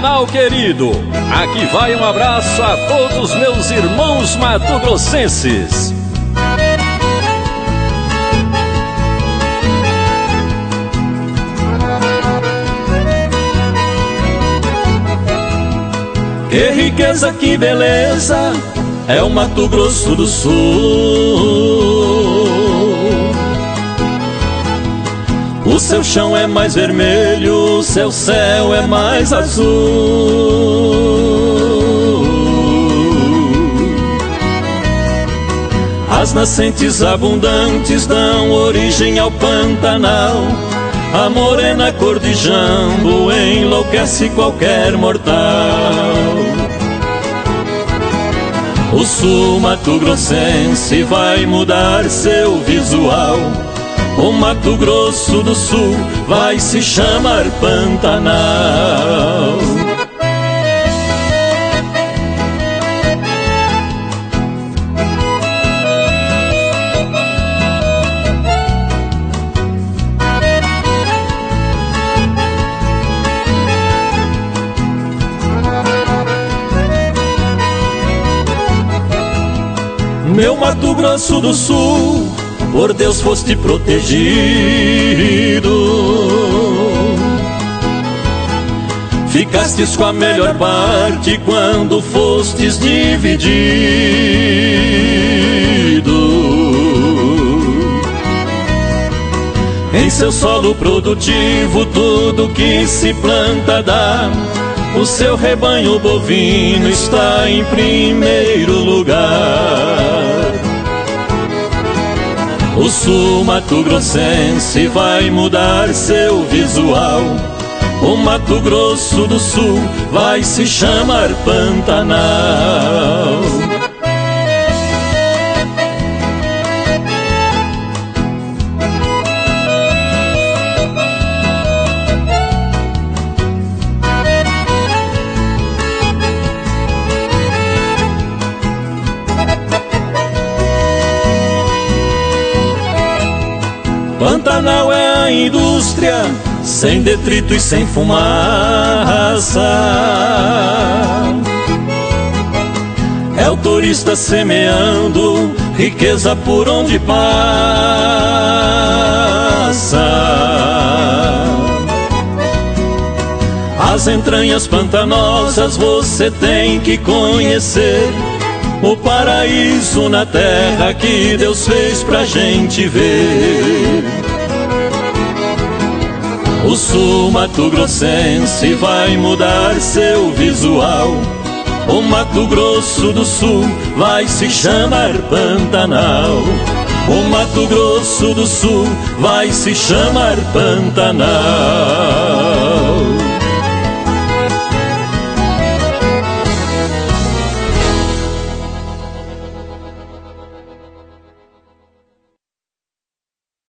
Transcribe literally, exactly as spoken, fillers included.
Pantanal querido, aqui vai um abraço a todos meus irmãos mato-grossenses. Que riqueza, que beleza, é o Mato Grosso do Sul. O seu chão é mais vermelho, o seu céu é mais azul. As nascentes abundantes dão origem ao Pantanal. A morena cor de jambo enlouquece qualquer mortal. O sul mato-grossense vai mudar seu visual. O Mato Grosso do Sul vai se chamar Pantanal. Meu Mato Grosso do Sul, por Deus foste protegido. Ficastes com a melhor parte quando fostes dividido. Em seu solo produtivo tudo que se planta dá. O seu rebanho bovino está em primeiro lugar. O sul mato-grossense vai mudar seu visual. O Mato Grosso do Sul vai se chamar Pantanal. Pantanal é a indústria, sem detrito e sem fumaça. É o turista semeando riqueza por onde passa. As entranhas pantanosas você tem que conhecer. O paraíso na terra que Deus fez pra gente ver. O sul mato-grossense vai mudar seu visual. O Mato Grosso do Sul vai se chamar Pantanal. O Mato Grosso do Sul vai se chamar Pantanal.